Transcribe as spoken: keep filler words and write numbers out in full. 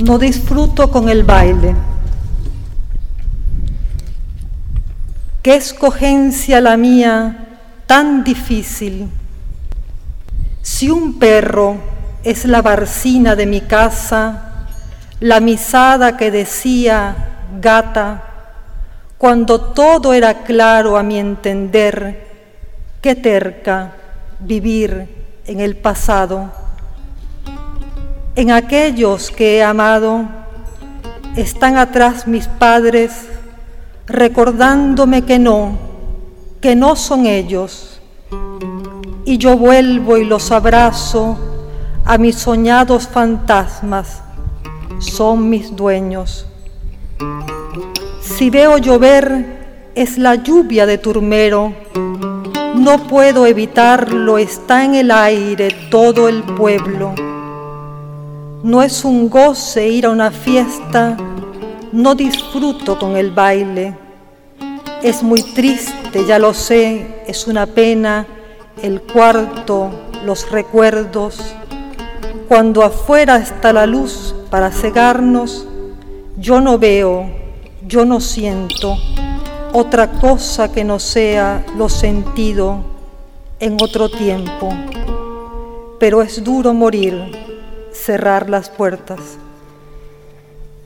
No disfruto con el baile. Qué escogencia la mía tan difícil. Si un perro es la barcina de mi casa, la misada que decía gata, cuando todo era claro a mi entender, qué terca vivir en el pasado. En aquellos que he amado están atrás mis padres, recordándome que no, que no son ellos. Y yo vuelvo y los abrazo a mis soñados fantasmas, son mis dueños. Si veo llover, es la lluvia de Turmero, no puedo evitarlo, está en el aire todo el pueblo. No es un goce ir a una fiesta, no disfruto con el baile. Es muy triste, ya lo sé, es una pena, el cuarto, los recuerdos. Cuando afuera está la luz para cegarnos, yo no veo, yo no siento otra cosa que no sea lo sentido en otro tiempo. Pero es duro morir, cerrar las puertas.